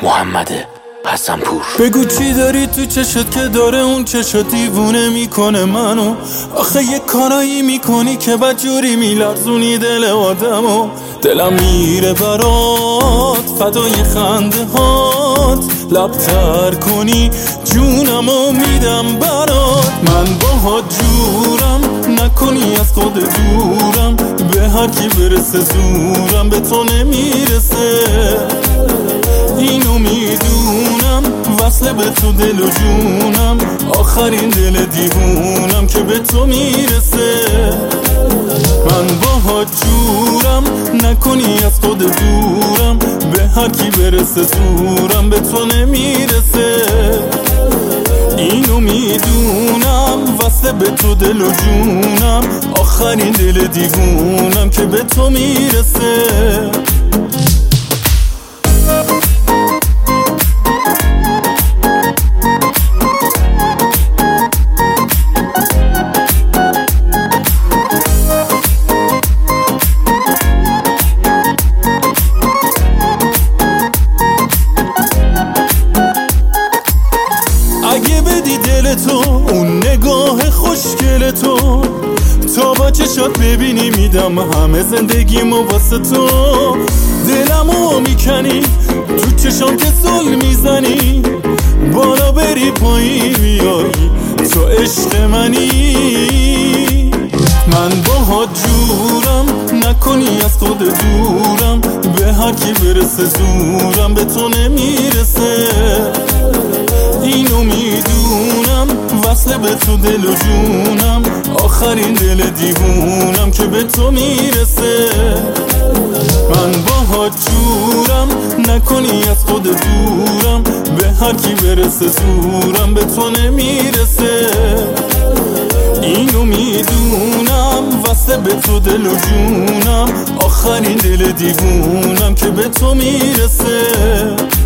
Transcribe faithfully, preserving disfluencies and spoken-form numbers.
محمد حسن‌پور. بگو چی داری تو چشت که داره اون چشت دیوونه میکنه منو. آخه یه کارایی میکنی که بدجوری میلرزونی دل آدمو. دلم میره برات فدای خنده هات، لبتر کنی جونمو میدم برات. من باهات جورم نکنی از خود دورم، به هر کی برسه زورم به تو نمیرسه. اینو میدونم وصله به تو دل و جونم، آخرین دل دیوونم که به تو میرسه. من باهات جورم نکنی از خود دورم، به هر کی برسه زورم به تو نمیرسه. اینو میدونم وصله به تو دل و جونم، آخرین دل دیوونم که به تو میرسه. اگه بدی دل تو اون نگاه خوشگل تو، تا با چشات ببینی میدم همه زندگیمو واسه تو. دلمو میکنی تو چشام که زل میزنی، بالا بری پایین میایی تو عشق منی. من باهات جورم نکنی از خود دورم، به هر کی برسه زورم به تو نمیرسه. اینو میدونم وصله به تو دل و جونم، آخرین دل دیوونم که به تو میرسه. من باهات جورم نکنی از خود دورم، به هر کی برسه زورم به تو نمیرسه. اینو میدونم وصله به تو دل و جونم، آخرین دل دیوونم که به تو میرسه.